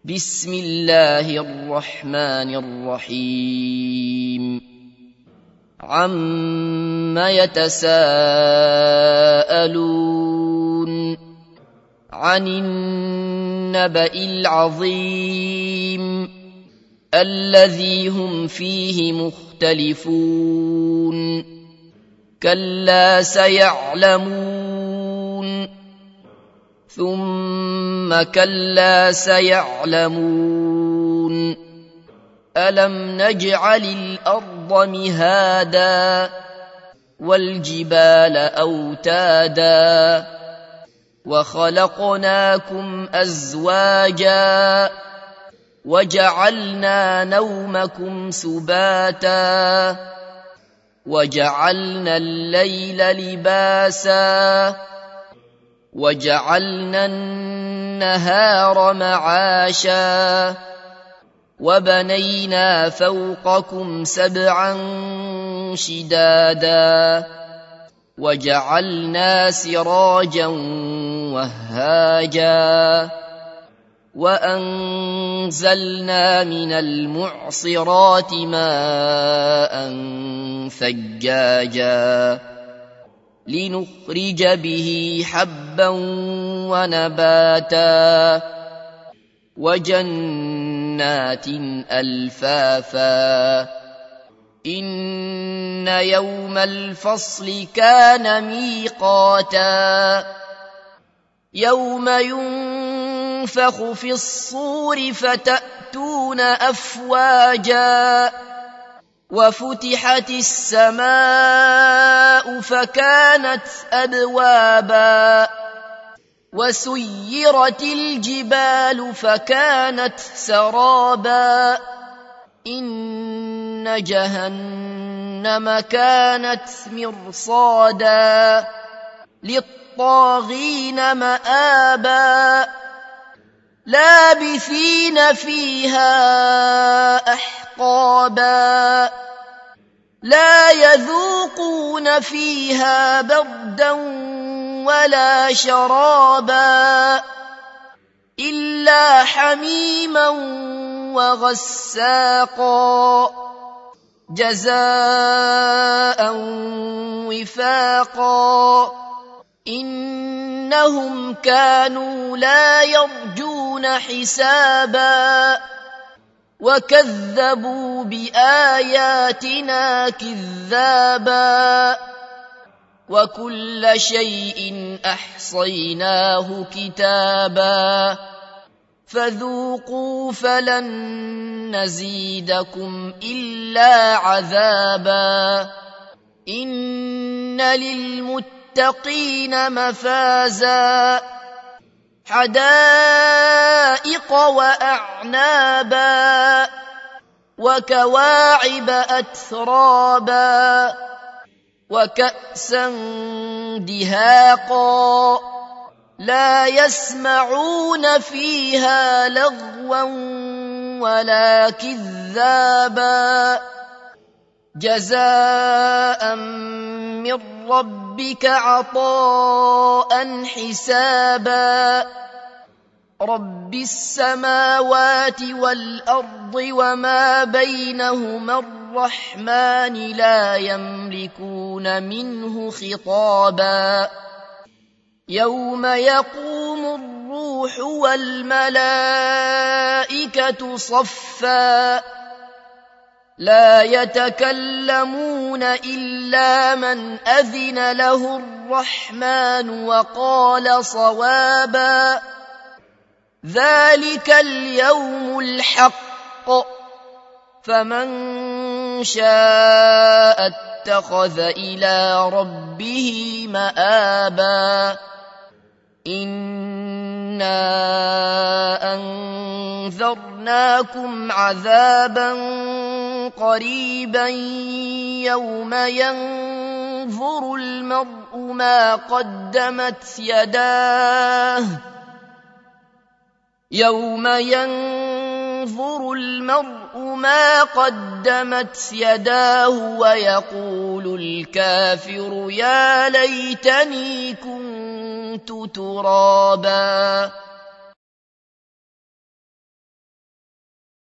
بسم الله الرحمن الرحيم عم يتساءلون عن النبأ العظيم الذي هم فيه مختلفون كلا سيعلمون ثم كلا سيعلمون ألم نجعل الأرض مهادا والجبال أوتادا وخلقناكم أزواجا وجعلنا نومكم سباتا وجعلنا الليل لباسا وجعلنا النهار معاشا وبنينا فوقكم سبعا شدادا وجعلنا سراجا وهاجا وأنزلنا من المعصرات ماء ثجاجا لنخرج به حبا ونباتا وجنات ألفافا إن يوم الفصل كان ميقاتا يوم ينفخ في الصور فتأتون أفواجا وفتحت السماء فكانت أبوابا وسيرت الجبال فكانت سرابا إن جهنم كانت مرصادا للطاغين مآبا لابثين فيها أحقابا لا يذوقون فيها بردا ولا شرابا إلا حميما وغساقا جزاء وفاقا إنهم كانوا لا يرجون حسابا وكذبوا بآياتنا كذابا وكل شيء أحصيناه كتابا فذوقوا فلن نزيدكم إلا عذابا إن للمتقين مفازا حدائق وأعنابا وكواعب أترابا وكأسا دهاقا لا يسمعون فيها لغوا ولا كذابا جزاء من ربك عطاء حسابا رب السماوات والأرض وما بينهما الرحمن لا يملكون منه خطابا يوم يقوم الروح والملائكة صفا لا يتكلمون إلا من أذن له الرحمن وقال صوابا ذلك اليوم الحق فمن شاء اتخذ إلى ربه مآبا إنا أنذرناكم عذابا قريبا يوم ينظر المرء ما قدمت يداه يوم ينظر المرء ما قدمت يداه ويقول الكافر يا ليتني كنت ترابا